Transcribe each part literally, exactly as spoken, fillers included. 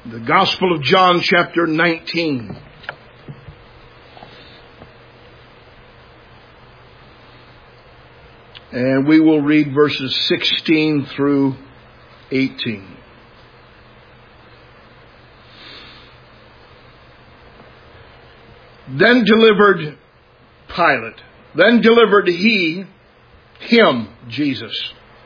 The Gospel of John, chapter nineteen. And we will read verses sixteen through eighteen. Then delivered Pilate, then delivered he, him, Jesus,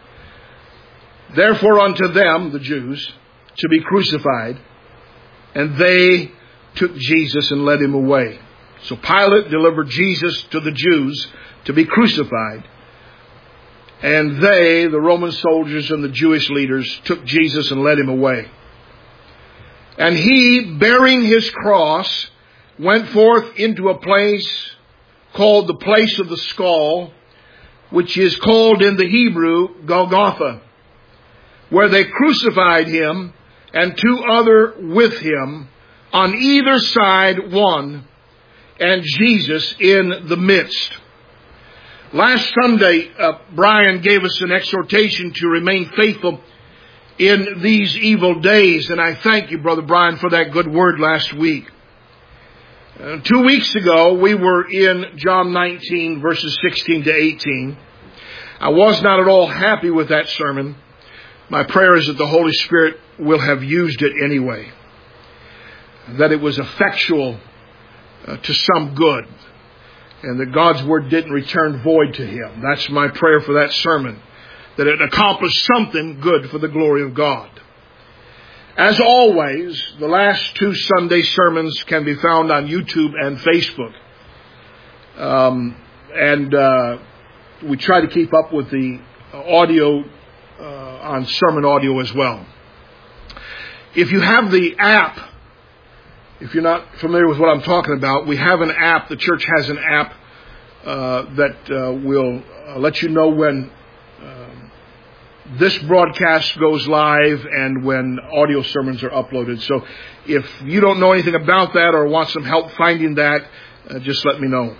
therefore unto them, the Jews, to be crucified, and they took Jesus and led him away. So Pilate delivered Jesus to the Jews to be crucified, and they, the Roman soldiers and the Jewish leaders, took Jesus and led him away. And he, bearing his cross, went forth into a place called the place of the skull, which is called in the Hebrew Golgotha, where they crucified him and two other with him, on either side one, and Jesus in the midst. Last Sunday, uh, Brian gave us an exhortation to remain faithful in these evil days, and I thank you, Brother Brian, for that good word last week. Uh, two weeks ago, we were in John nineteen, verses sixteen to eighteen. I was not at all happy with that sermon. My prayer is that the Holy Spirit will have used it anyway, that it was effectual uh, to some good, and that God's Word didn't return void to Him. That's my prayer for that sermon, that it accomplished something good for the glory of God. As always, the last two Sunday sermons can be found on YouTube and Facebook. Um, and uh, we try to keep up with the audio uh, on sermon audio as well. If you have the app, if you're not familiar with what I'm talking about, we have an app. The church has an app uh, that uh, will uh, let you know when um, this broadcast goes live and when audio sermons are uploaded. So if you don't know anything about that or want some help finding that, uh, just let me know.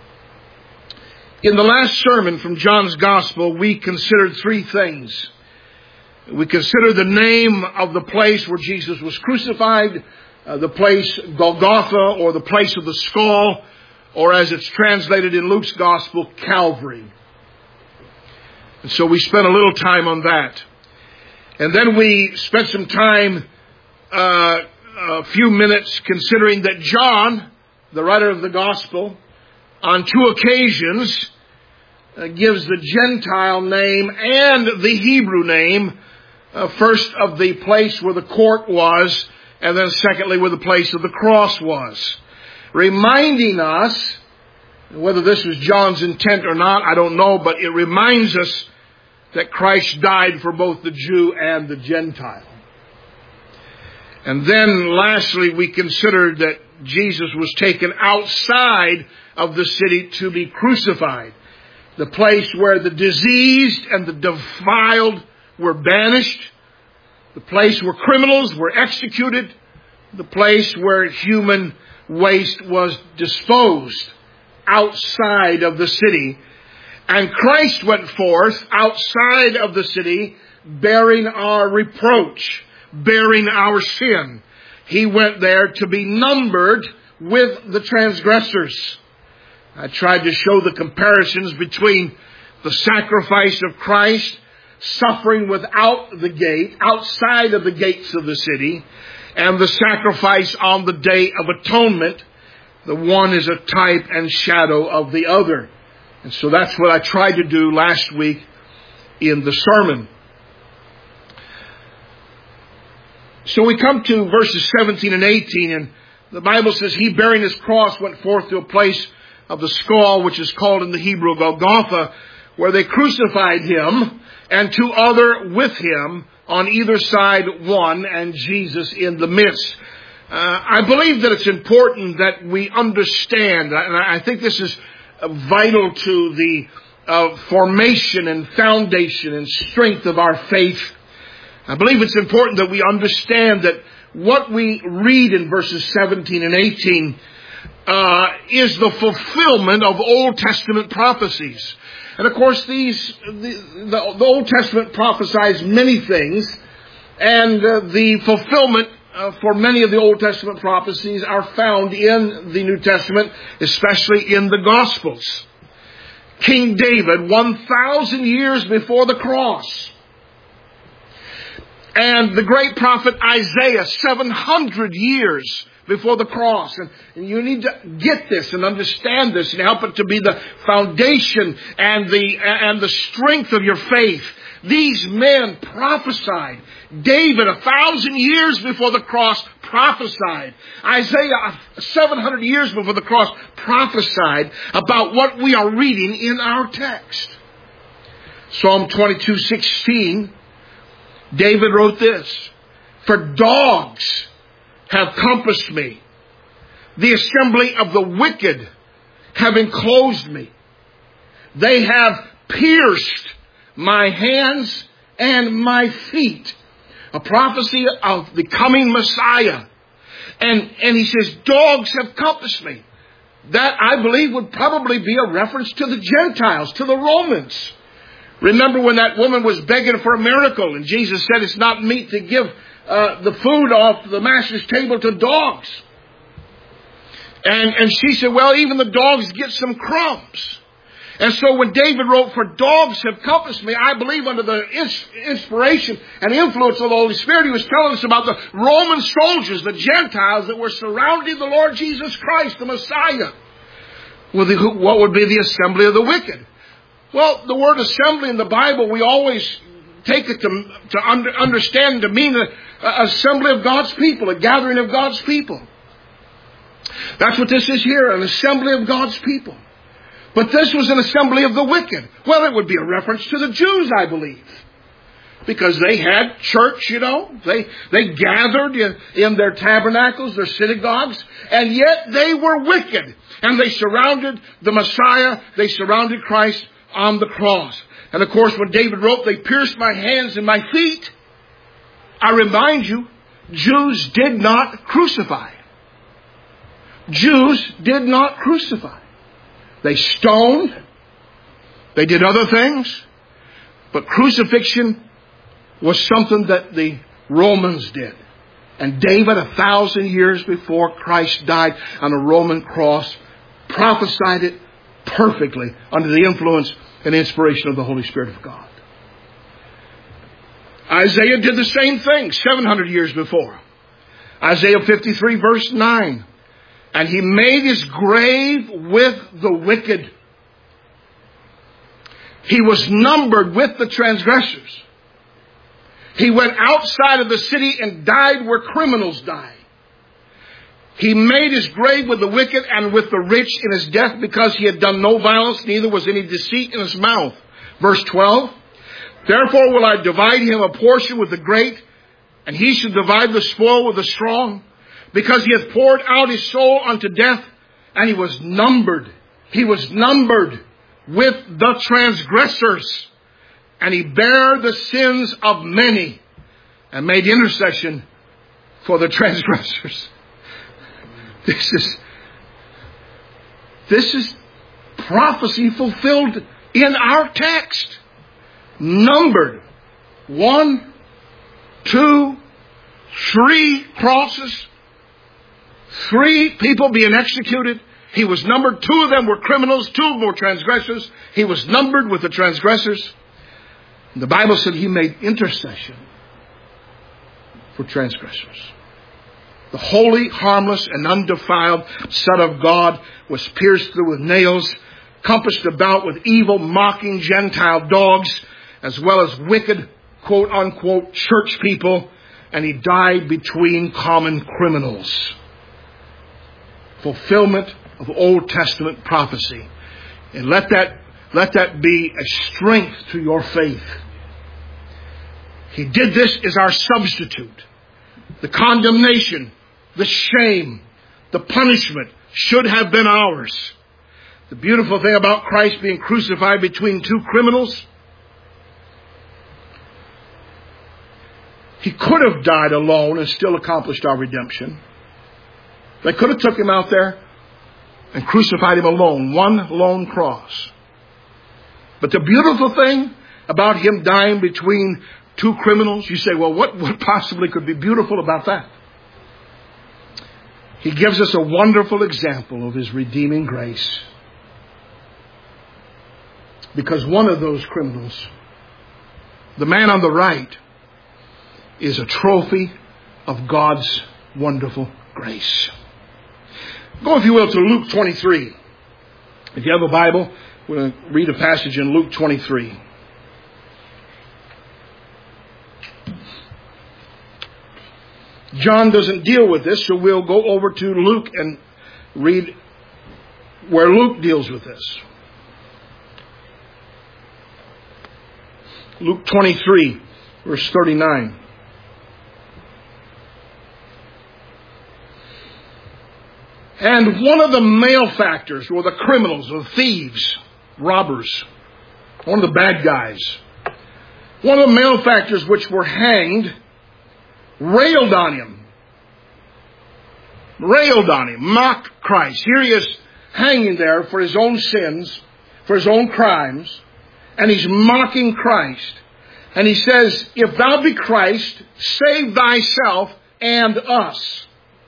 In the last sermon from John's Gospel, we considered three things. We considered the name of the place where Jesus was crucified, uh, the place Golgotha, or the place of the skull, or as it's translated in Luke's Gospel, Calvary. And so we spent a little time on that. And then we spent some time, uh, a few minutes, considering that John, the writer of the Gospel, on two occasions uh, gives the Gentile name and the Hebrew name, uh, first of the place where the court was, and then secondly where the place of the cross was, reminding us, whether this was John's intent or not, I don't know, but it reminds us that Christ died for both the Jew and the Gentile. And then lastly, we considered that Jesus was taken outside of the city to be crucified, the place where the diseased and the defiled were banished, the place where criminals were executed, the place where human waste was disposed outside of the city. And Christ went forth outside of the city, bearing our reproach, bearing our sin. He went there to be numbered with the transgressors. I tried to show the comparisons between the sacrifice of Christ, suffering without the gate, outside of the gates of the city, and the sacrifice on the Day of Atonement. The one is a type and shadow of the other. And so that's what I tried to do last week in the sermon. So we come to verses seventeen and eighteen, and the Bible says, he bearing his cross went forth to a place of the skull, which is called in the Hebrew Golgotha, where they crucified him, and two other with him, on either side one, and Jesus in the midst. Uh, I believe that it's important that we understand, and I think this is vital to the uh, formation and foundation and strength of our faith. I believe it's important that we understand that what we read in verses seventeen and eighteen uh, is the fulfillment of Old Testament prophecies. And of course, these the, the, the Old Testament prophesies many things, and uh, the fulfillment uh, for many of the Old Testament prophecies are found in the New Testament, especially in the Gospels. King David, one thousand years before the cross. And the great prophet Isaiah, seven hundred years before the cross. And, and you need to get this and understand this and help it to be the foundation and the, and the strength of your faith. These men prophesied. David, a thousand years before the cross, prophesied. Isaiah, seven hundred years before the cross, prophesied about what we are reading in our text. Psalm twenty-two sixteen, David wrote this, "For dogs have compassed me. The assembly of the wicked have enclosed me. They have pierced my hands and my feet." A prophecy of the coming Messiah. And, and he says, dogs have compassed me. That, I believe, would probably be a reference to the Gentiles, to the Romans. Remember when that woman was begging for a miracle and Jesus said it's not meet to give uh, the food off the master's table to dogs. And, and she said, well, even the dogs get some crumbs. And so when David wrote, "For dogs have compassed me," I believe under the inspiration and influence of the Holy Spirit, he was telling us about the Roman soldiers, the Gentiles that were surrounding the Lord Jesus Christ, the Messiah. Well, the, what would be the assembly of the wicked? Well, the word assembly in the Bible, we always take it to, to under, understand to mean an assembly of God's people, a gathering of God's people. That's what this is here, an assembly of God's people. But this was an assembly of the wicked. Well, it would be a reference to the Jews, I believe. Because they had church, you know. They they gathered in, in their tabernacles, their synagogues. And yet they were wicked. And they surrounded the Messiah. They surrounded Christ on the cross. And of course, when David wrote, "They pierced my hands and my feet," I remind you, Jews did not crucify. Jews did not crucify. They stoned. They did other things. But crucifixion was something that the Romans did. And David, a thousand years before Christ died on a Roman cross, prophesied it perfectly under the influence and inspiration of the Holy Spirit of God. Isaiah did the same thing seven hundred years before. Isaiah fifty-three verse nine. "And he made his grave with the wicked. He was numbered with the transgressors. He went outside of the city and died where criminals die. He made his grave with the wicked and with the rich in his death, because he had done no violence, neither was any deceit in his mouth." Verse twelve. "Therefore will I divide him a portion with the great, and he shall divide the spoil with the strong. Because he hath poured out his soul unto death, and he was numbered. He was numbered with the transgressors. And he bare the sins of many, and made intercession for the transgressors." This is, this is prophecy fulfilled in our text. Numbered. One, two, three crosses. Three people being executed. He was numbered. Two of them were criminals. Two of them were transgressors. He was numbered with the transgressors. And the Bible said he made intercession for transgressors. The holy, harmless, and undefiled Son of God was pierced through with nails, compassed about with evil, mocking Gentile dogs, as well as wicked, quote unquote, church people, and he died between common criminals. Fulfillment of Old Testament prophecy. And let that, let that be a strength to your faith. He did this as our substitute. The condemnation, the shame, the punishment should have been ours. The beautiful thing about Christ being crucified between two criminals, he could have died alone and still accomplished our redemption. They could have took him out there and crucified him alone, one lone cross. But the beautiful thing about him dying between two criminals, you say, well, what, what possibly could be beautiful about that? He gives us a wonderful example of His redeeming grace. Because one of those criminals, the man on the right, is a trophy of God's wonderful grace. Go, if you will, to Luke twenty-three. If you have a Bible, we're going to read a passage in Luke twenty-three. John doesn't deal with this, so we'll go over to Luke and read where Luke deals with this. Luke twenty-three, verse thirty-nine. And one of the malefactors, or the criminals, or the thieves, robbers, one of the bad guys, one of the malefactors which were hanged, railed on him. Railed on him. Mocked Christ. Here he is hanging there for his own sins, for his own crimes, and he's mocking Christ. And he says, if thou be Christ, save thyself and us.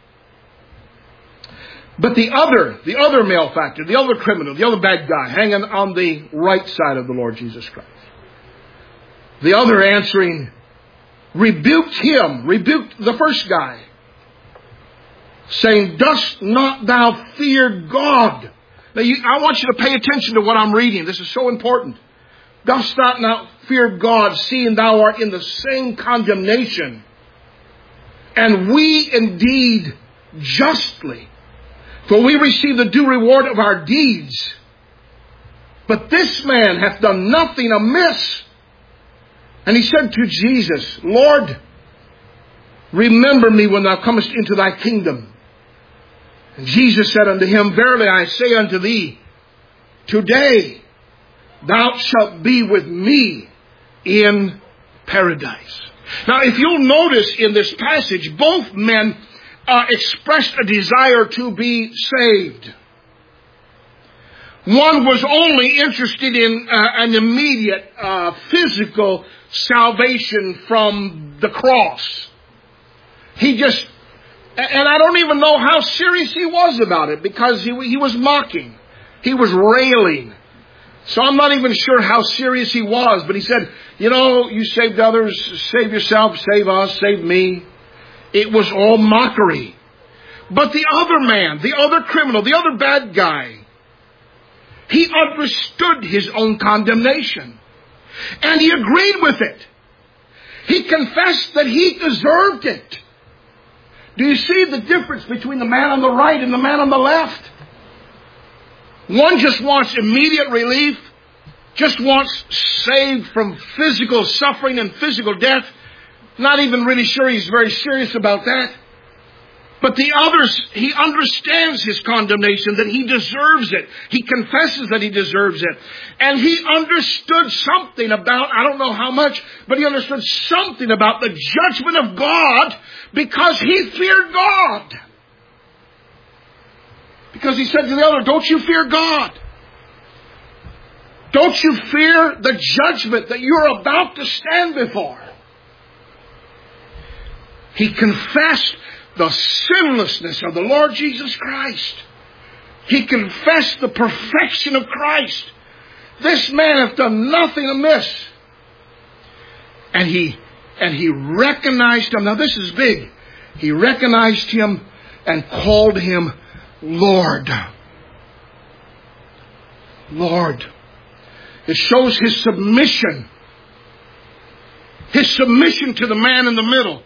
But the other, the other malefactor, the other criminal, the other bad guy, hanging on the right side of the Lord Jesus Christ, the other answering, rebuked him, rebuked the first guy, saying, dost not thou fear God? Now, you, I want you to pay attention to what I'm reading. This is so important. Dost thou not fear God, seeing thou art in the same condemnation? And we indeed justly, for we receive the due reward of our deeds. But this man hath done nothing amiss. And he said to Jesus, Lord, remember me when thou comest into thy kingdom. And Jesus said unto him, verily I say unto thee, today thou shalt be with me in paradise. Now, if you'll notice in this passage, both men uh, expressed a desire to be saved. One was only interested in uh, an immediate uh, physical salvation from the cross. He just, and I don't even know how serious he was about it, because he, he was mocking. He was railing. So I'm not even sure how serious he was, but he said, you know, you saved others, save yourself, save us, save me. It was all mockery. But the other man, the other criminal, the other bad guy, he understood his own condemnation. And he agreed with it. He confessed that he deserved it. Do you see the difference between the man on the right and the man on the left? One just wants immediate relief, just wants saved from physical suffering and physical death. Not even really sure he's very serious about that. But the others, he understands his condemnation, that he deserves it. He confesses that he deserves it. And he understood something about, I don't know how much, but he understood something about the judgment of God because he feared God. Because he said to the other, don't you fear God? Don't you fear the judgment that you're about to stand before? He confessed the sinlessness of the Lord Jesus Christ. He confessed the perfection of Christ. This man hath done nothing amiss. And he, and he recognized him. Now this is big. He recognized him and called him Lord. Lord. It shows his submission. His submission to the man in the middle.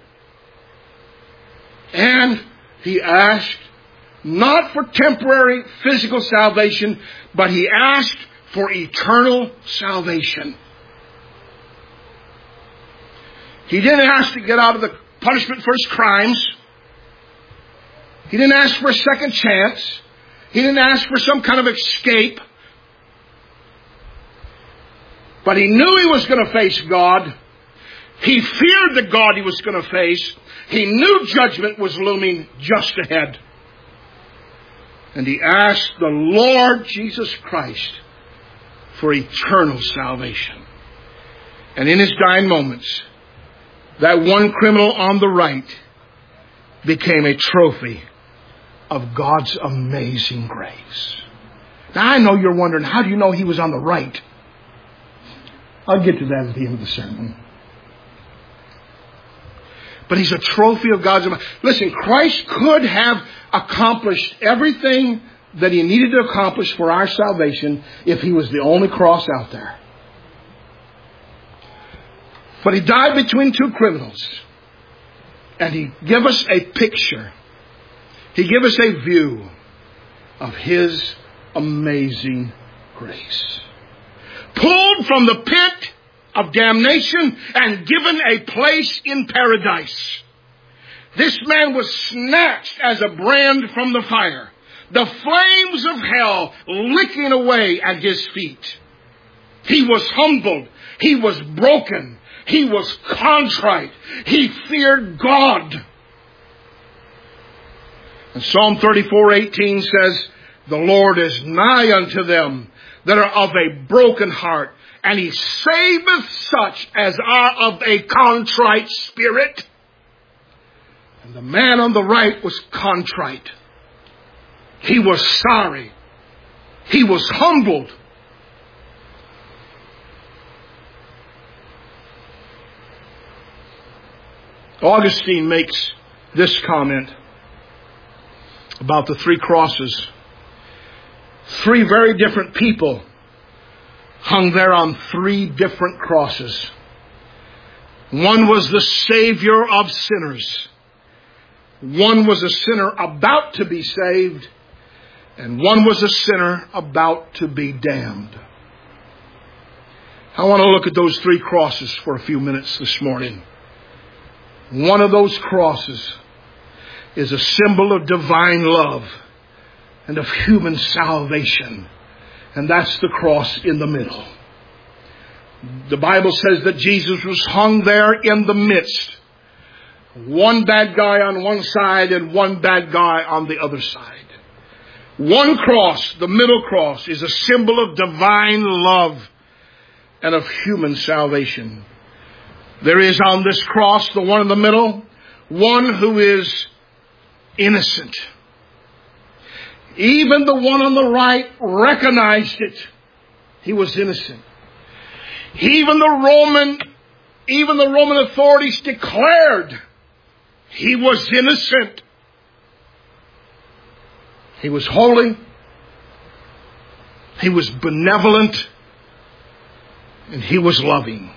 And he asked not for temporary physical salvation, but he asked for eternal salvation. He didn't ask to get out of the punishment for his crimes. He didn't ask for a second chance. He didn't ask for some kind of escape. But he knew he was going to face God. He feared the God he was going to face. He knew judgment was looming just ahead. And he asked the Lord Jesus Christ for eternal salvation. And in his dying moments, that one criminal on the right became a trophy of God's amazing grace. Now I know you're wondering, how do you know he was on the right? I'll get to that at the end of the sermon. But he's a trophy of God's... Listen, Christ could have accomplished everything that he needed to accomplish for our salvation if he was the only cross out there. But he died between two criminals. And he gave us a picture. He gave us a view of his amazing grace. Pulled from the pit of damnation and given a place in paradise. This man was snatched as a brand from the fire. The flames of hell licking away at his feet. He was humbled. He was broken. He was contrite. He feared God. And Psalm thirty-four eighteen says, the Lord is nigh unto them that are of a broken heart, and he saveth such as are of a contrite spirit. And the man on the right was contrite. He was sorry. He was humbled. Augustine makes this comment about the three crosses. Three very different people hung there on three different crosses. One was the Savior of sinners. One was a sinner about to be saved. And one was a sinner about to be damned. I want to look at those three crosses for a few minutes this morning. One of those crosses is a symbol of divine love and of human salvation. And that's the cross in the middle. The Bible says that Jesus was hung there in the midst. One bad guy on one side and one bad guy on the other side. One cross, the middle cross, is a symbol of divine love and of human salvation. There is on this cross, the one in the middle, one who is innocent. Even the one on the right recognized it. He was innocent. Even the Roman, even the Roman authorities declared he was innocent. He was holy. He was benevolent. And he was loving.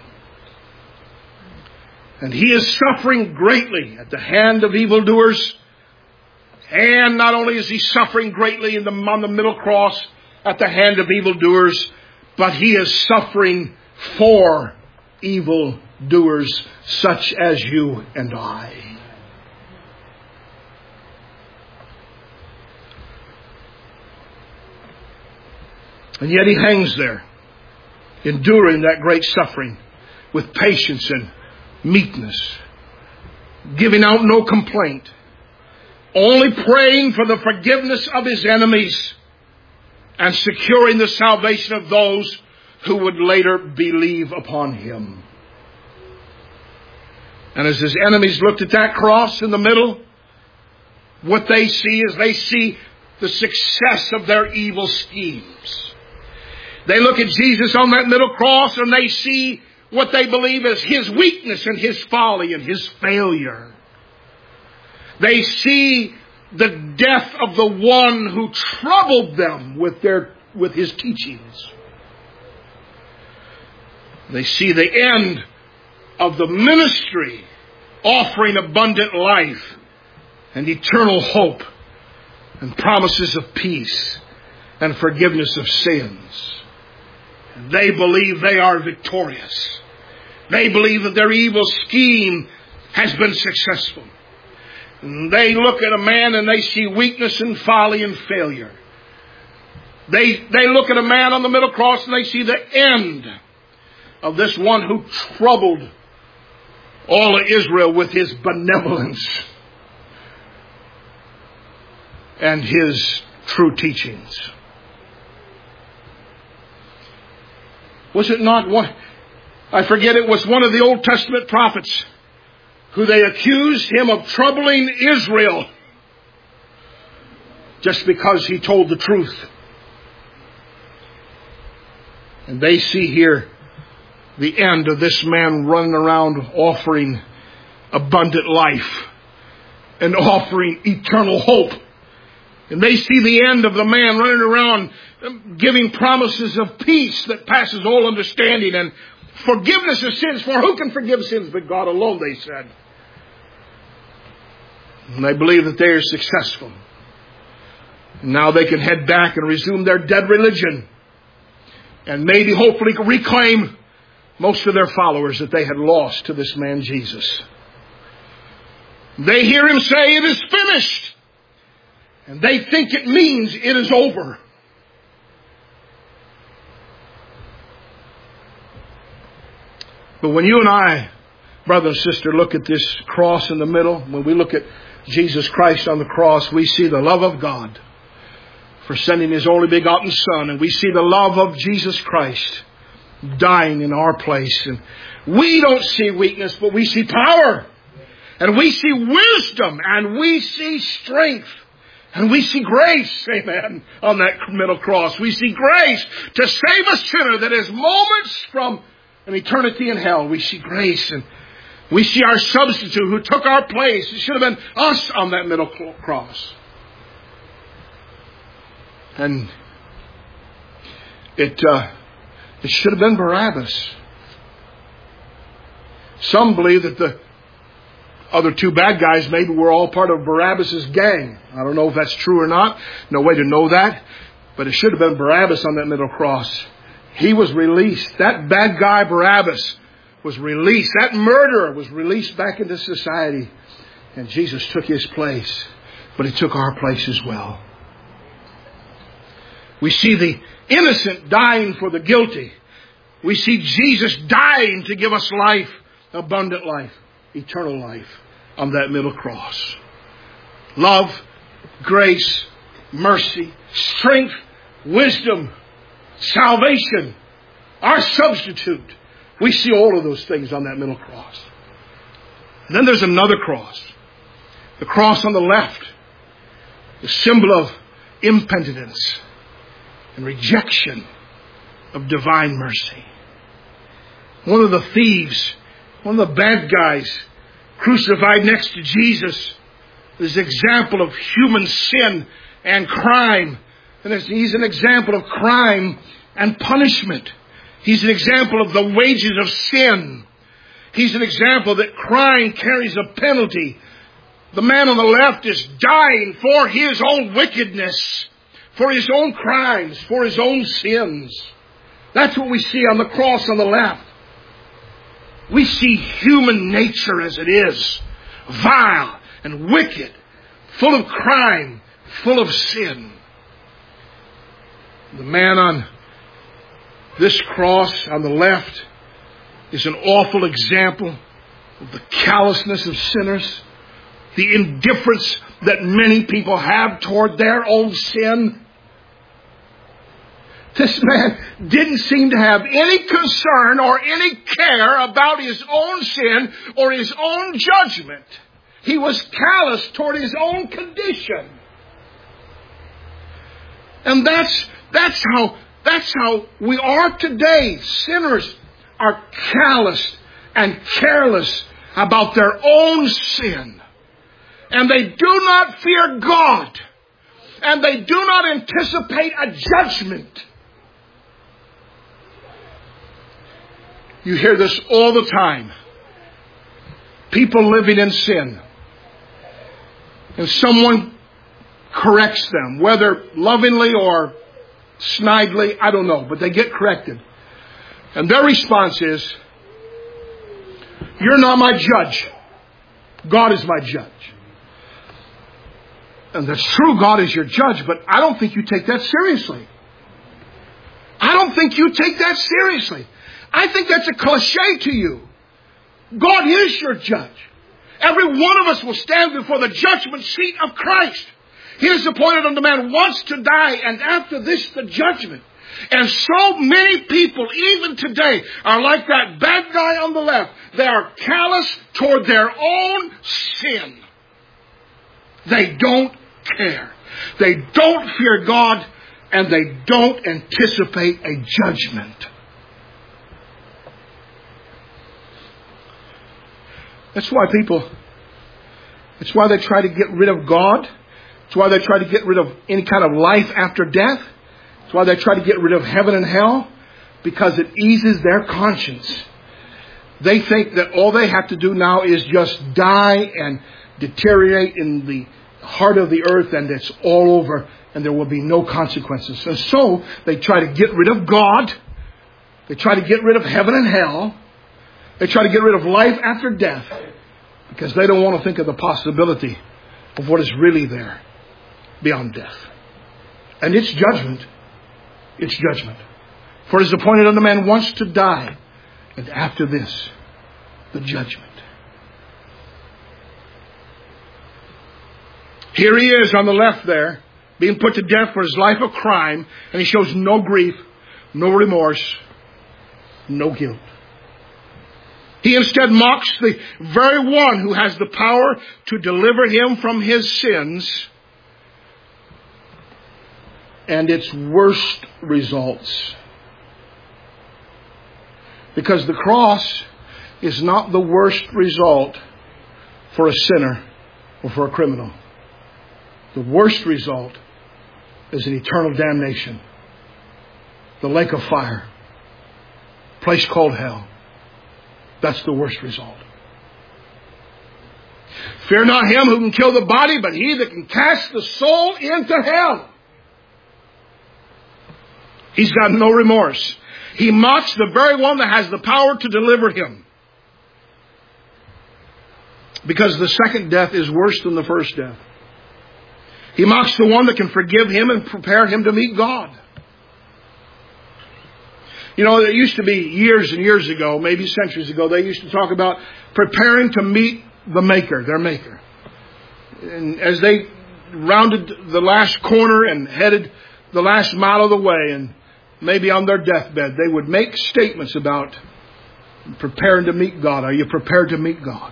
And he is suffering greatly at the hand of evildoers. And not only is he suffering greatly in the, on the middle cross at the hand of evildoers, but he is suffering for evildoers such as you and I. And yet he hangs there, enduring that great suffering with patience and meekness, giving out no complaint, only praying for the forgiveness of his enemies and securing the salvation of those who would later believe upon him. And as his enemies looked at that cross in the middle, what they see is they see the success of their evil schemes. They look at Jesus on that middle cross and they see what they believe is his weakness and his folly and his failure. They see the death of the one who troubled them with their with his teachings. They see the end of the ministry offering abundant life and eternal hope and promises of peace and forgiveness of sins. And they believe they are victorious. They believe that their evil scheme has been successful. And they look at a man and they see weakness and folly and failure. They, they look at a man on the middle cross and they see the end of this one who troubled all of Israel with his benevolence and his true teachings. Was it not one? I forget, it was one of the Old Testament prophets who they accused him of troubling Israel just because he told the truth. And they see here the end of this man running around offering abundant life and offering eternal hope. And they see the end of the man running around giving promises of peace that passes all understanding and forgiveness of sins. For who can forgive sins but God alone, they said. And they believe that they are successful. And now they can head back and resume their dead religion. And maybe hopefully reclaim most of their followers that they had lost to this man Jesus. They hear him say, "It is finished." And they think it means it is over. But when you and I, brother and sister, look at this cross in the middle, when we look at Jesus Christ on the cross, we see the love of God for sending His only begotten Son. And we see the love of Jesus Christ dying in our place. And we don't see weakness, but we see power. And we see wisdom. And we see strength. And we see grace, amen, on that middle cross. We see grace to save a sinner that is moments from an eternity in hell. We see grace, and we see our substitute who took our place. It should have been us on that middle cross. And it, uh, it should have been Barabbas. Some believe that the other two bad guys maybe were all part of Barabbas' gang. I don't know if that's true or not. No way to know that. But it should have been Barabbas on that middle cross. He was released. That bad guy Barabbas was released. That murderer was released back into society. And Jesus took his place. But He took our place as well. We see the innocent dying for the guilty. We see Jesus dying to give us life, abundant life, eternal life on that middle cross. Love, grace, mercy, strength, wisdom, salvation, our substitute. We see all of those things on that middle cross. And then there's another cross. The cross on the left, the symbol of impenitence and rejection of divine mercy. One of the thieves, one of the bad guys crucified next to Jesus is an example of human sin and crime. And he's an example of crime and punishment. He's an example of the wages of sin. He's an example that crime carries a penalty. The man on the left is dying for his own wickedness, for his own crimes, for his own sins. That's what we see on the cross on the left. We see human nature as it is, vile and wicked, full of crime, full of sin. The man on this cross on the left is an awful example of the callousness of sinners, the indifference that many people have toward their own sin. This man didn't seem to have any concern or any care about his own sin or his own judgment. He was callous toward his own condition. And that's that's how that's how we are today. Sinners are callous and careless about their own sin. And they do not fear God. And they do not anticipate a judgment. You hear this all the time. People living in sin. And someone corrects them, whether lovingly or snidely, I don't know, but they get corrected. And their response is, "You're not my judge. God is my judge." And that's true, God is your judge, but I don't think you take that seriously. I don't think you take that seriously. I think that's a cliche to you. God is your judge. Every one of us will stand before the judgment seat of Christ. He is appointed unto man once to die, and after this the judgment. And so many people, even today, are like that bad guy on the left. They are callous toward their own sin. They don't care. They don't fear God, and they don't anticipate a judgment. That's why people, it's why they try to get rid of God. It's why they try to get rid of any kind of life after death. It's why they try to get rid of heaven and hell, because it eases their conscience. They think that all they have to do now is just die and deteriorate in the heart of the earth, and it's all over, and there will be no consequences. And so they try to get rid of God. They try to get rid of heaven and hell. They try to get rid of life after death, because they don't want to think of the possibility of what is really there beyond death. And it's judgment. It's judgment. For it is appointed unto man once to die, and after this, the judgment. Here he is on the left there, being put to death for his life of crime, and he shows no grief, no remorse, no guilt. He instead mocks the very one who has the power to deliver him from his sins and its worst results. Because the cross is not the worst result for a sinner or for a criminal. The worst result is an eternal damnation. The lake of fire. Place called hell. That's the worst result. Fear not him who can kill the body, but he that can cast the soul into hell. He's got no remorse. He mocks the very one that has the power to deliver him. Because the second death is worse than the first death. He mocks the one that can forgive him and prepare him to meet God. You know, it used to be years and years ago, maybe centuries ago, they used to talk about preparing to meet the Maker, their Maker. And as they rounded the last corner and headed the last mile of the way, and maybe on their deathbed, they would make statements about preparing to meet God. Are you prepared to meet God?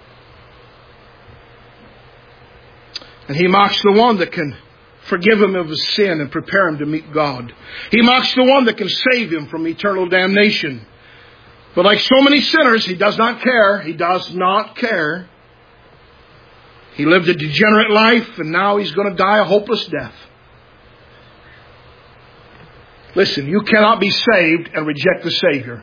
And he mocks the one that can forgive him of his sin and prepare him to meet God. He mocks the one that can save him from eternal damnation. But like so many sinners, he does not care. He does not care. He lived a degenerate life, and now he's going to die a hopeless death. Listen, you cannot be saved and reject the Savior.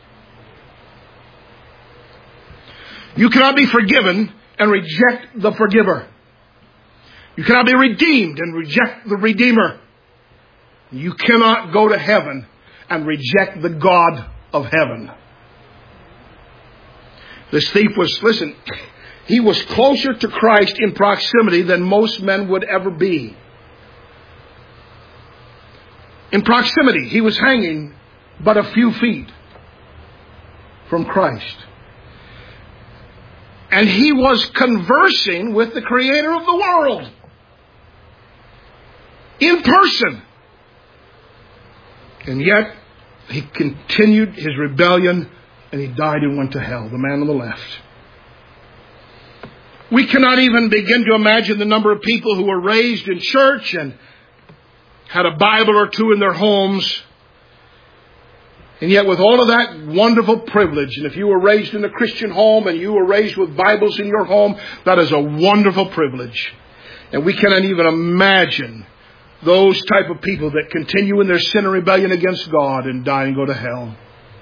You cannot be forgiven and reject the forgiver. You cannot be redeemed and reject the Redeemer. You cannot go to heaven and reject the God of heaven. This thief was, listen, he was closer to Christ in proximity than most men would ever be. In proximity, he was hanging but a few feet from Christ. And he was conversing with the Creator of the world. In person. And yet, he continued his rebellion, and he died and went to hell, the man on the left. We cannot even begin to imagine the number of people who were raised in church and had a Bible or two in their homes. And yet with all of that wonderful privilege, and if you were raised in a Christian home and you were raised with Bibles in your home, that is a wonderful privilege. And we cannot even imagine those type of people that continue in their sin and rebellion against God and die and go to hell.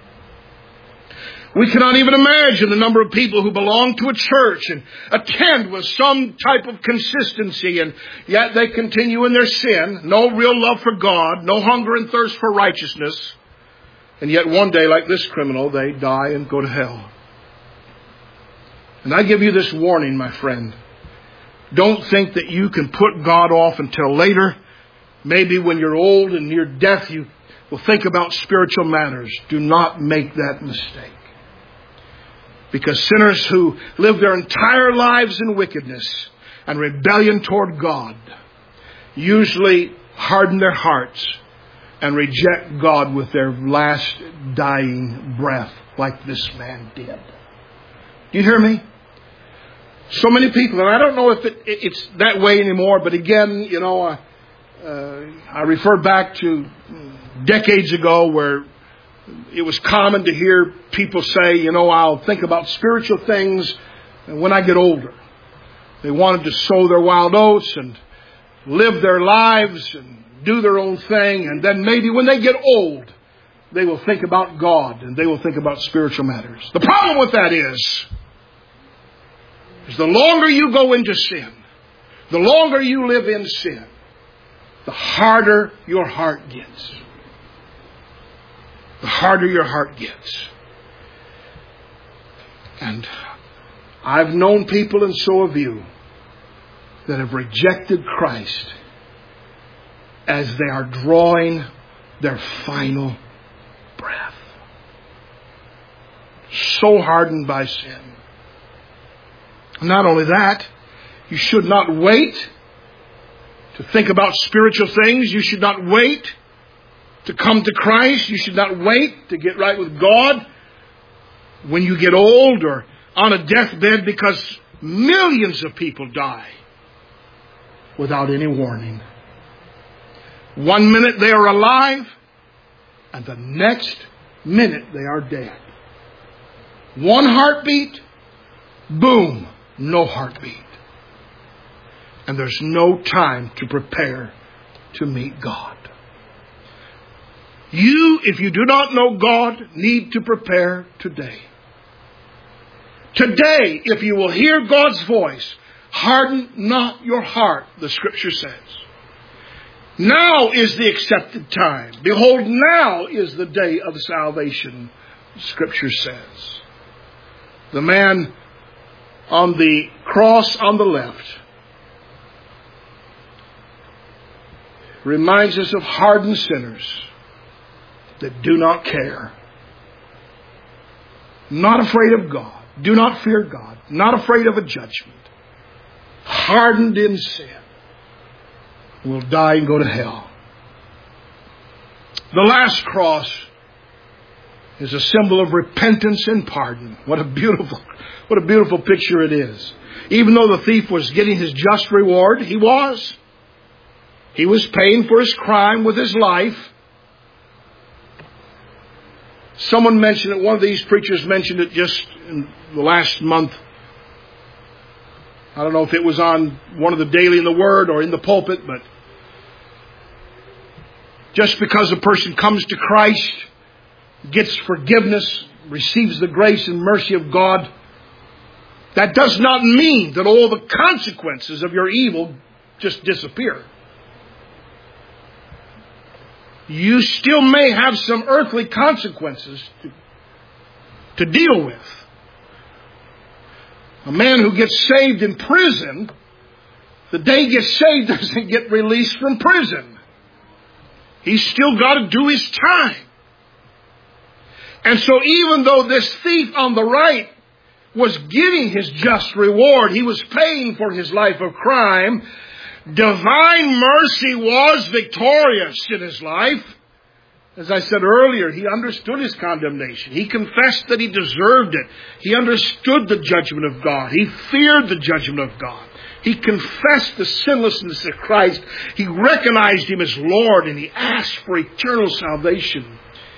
We cannot even imagine the number of people who belong to a church and attend with some type of consistency, and yet they continue in their sin. No real love for God, no hunger and thirst for righteousness. And yet one day, like this criminal, they die and go to hell. And I give you this warning, my friend. Don't think that you can put God off until later. Maybe when you're old and near death, you will think about spiritual matters. Do not make that mistake. Because sinners who live their entire lives in wickedness and rebellion toward God usually harden their hearts and reject God with their last dying breath, like this man did. Do you hear me? So many people, and I don't know if it, it's that way anymore, but again, you know, uh, uh, I refer back to decades ago where it was common to hear people say, you know, I'll think about spiritual things when I get older. They wanted to sow their wild oats and live their lives and do their own thing, and then maybe when they get old, they will think about God and they will think about spiritual matters. The problem with that is, is the longer you go into sin, the longer you live in sin, the harder your heart gets. The harder your heart gets. And I've known people, and so have you, that have rejected Christ as they are drawing their final breath. So hardened by sin. Not only that, you should not wait to think about spiritual things. You should not wait to come to Christ. You should not wait to get right with God when you get old or on a deathbed, because millions of people die without any warning. One minute they are alive, and the next minute they are dead. One heartbeat, boom, no heartbeat. And there's no time to prepare to meet God. You, if you do not know God, need to prepare today. Today, if you will hear God's voice, harden not your heart, the Scripture says. Now is the accepted time. Behold, now is the day of salvation, Scripture says. The man on the cross on the left reminds us of hardened sinners that do not care. Not afraid of God. Do not fear God. Not afraid of a judgment. Hardened in sin. Will die and go to hell. The last cross is a symbol of repentance and pardon. What a beautiful, what a beautiful picture it is. Even though the thief was getting his just reward, he was. He was paying for his crime with his life. Someone mentioned it, one of these preachers mentioned it just in the last month. I don't know if it was on one of the Daily in the Word or in the pulpit, but just because a person comes to Christ, gets forgiveness, receives the grace and mercy of God, that does not mean that all the consequences of your evil just disappear. You still may have some earthly consequences to, to deal with. A man who gets saved in prison, the day he gets saved doesn't get released from prison. He's still got to do his time. And so even though this thief on the right was getting his just reward, he was paying for his life of crime, divine mercy was victorious in his life. As I said earlier, he understood his condemnation. He confessed that he deserved it. He understood the judgment of God. He feared the judgment of God. He confessed the sinlessness of Christ. He recognized Him as Lord, and he asked for eternal salvation.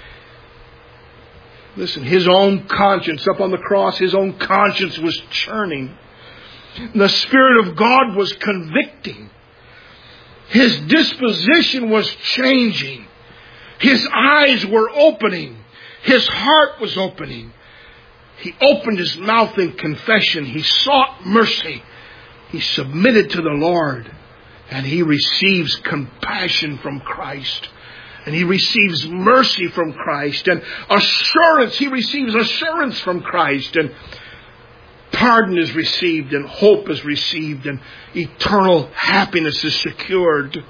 Listen, his own conscience, up on the cross, his own conscience was churning. The Spirit of God was convicting. His disposition was changing. His eyes were opening. His heart was opening. He opened his mouth in confession. He sought mercy. He submitted to the Lord. And he receives compassion from Christ. And he receives mercy from Christ. And assurance. He receives assurance from Christ. And pardon is received. And hope is received. And eternal happiness is secured.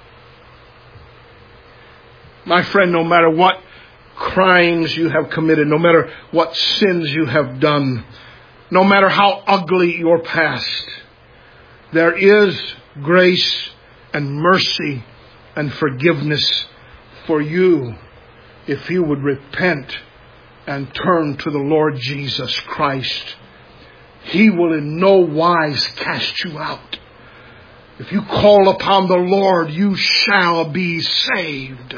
My friend, no matter what crimes you have committed, no matter what sins you have done, no matter how ugly your past, there is grace and mercy and forgiveness for you if you would repent and turn to the Lord Jesus Christ. He will in no wise cast you out. If you call upon the Lord, you shall be saved.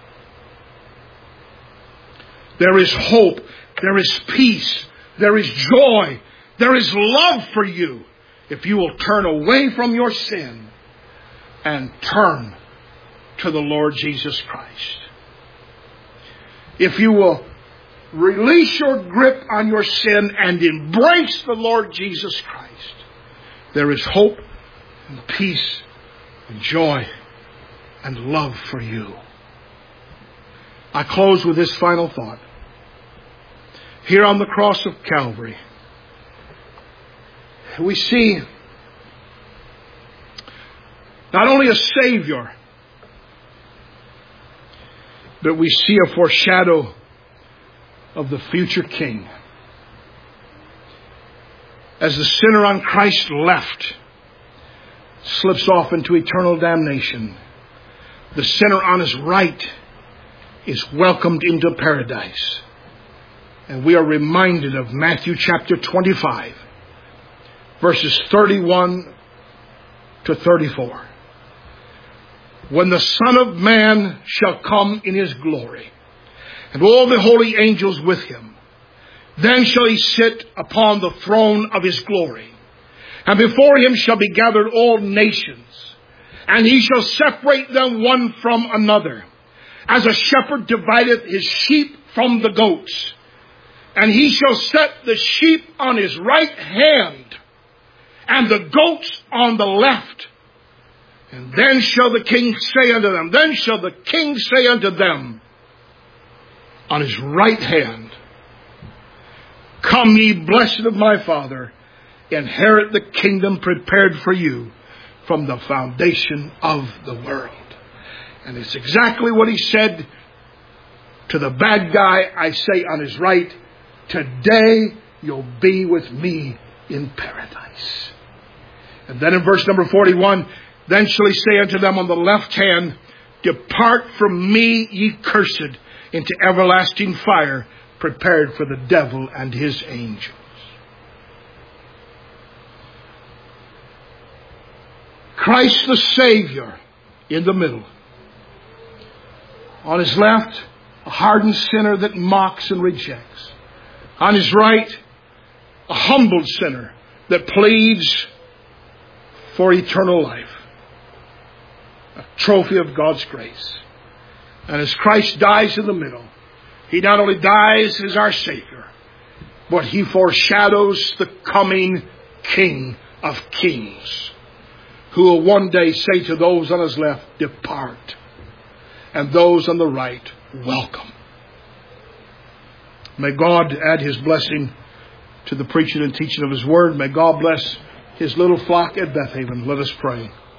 There is hope. There is peace. There is joy. There is love for you if you will turn away from your sin and turn to the Lord Jesus Christ. If you will release your grip on your sin and embrace the Lord Jesus Christ, there is hope and peace and joy and love for you. I close with this final thought. Here on the cross of Calvary, we see not only a Savior, but we see a foreshadow of the future King. As the sinner on Christ's left slips off into eternal damnation, the sinner on his right is welcomed into paradise. And we are reminded of Matthew chapter twenty-five, verses thirty-one to thirty-four. When the Son of Man shall come in his glory, and all the holy angels with him, then shall he sit upon the throne of his glory. And before him shall be gathered all nations, and he shall separate them one from another, as a shepherd divideth his sheep from the goats. And he shall set the sheep on his right hand, and the goats on the left. And then shall the king say unto them, then shall the king say unto them on his right hand, Come ye blessed of my Father, inherit the kingdom prepared for you from the foundation of the world. And it's exactly what he said to the bad guy, I say on his right, today you'll be with me in paradise. And then in verse number forty-one, then shall he say unto them on the left hand, Depart from me, ye cursed, into everlasting fire, prepared for the devil and his angels. Christ the Savior in the middle. On his left, a hardened sinner that mocks and rejects. On his right, a humbled sinner that pleads for eternal life. A trophy of God's grace. And as Christ dies in the middle, he not only dies as our Savior, but he foreshadows the coming King of Kings, who will one day say to those on his left, Depart, and those on the right, Welcome. May God add his blessing to the preaching and teaching of his word. May God bless his little flock at Beth Haven. Let us pray.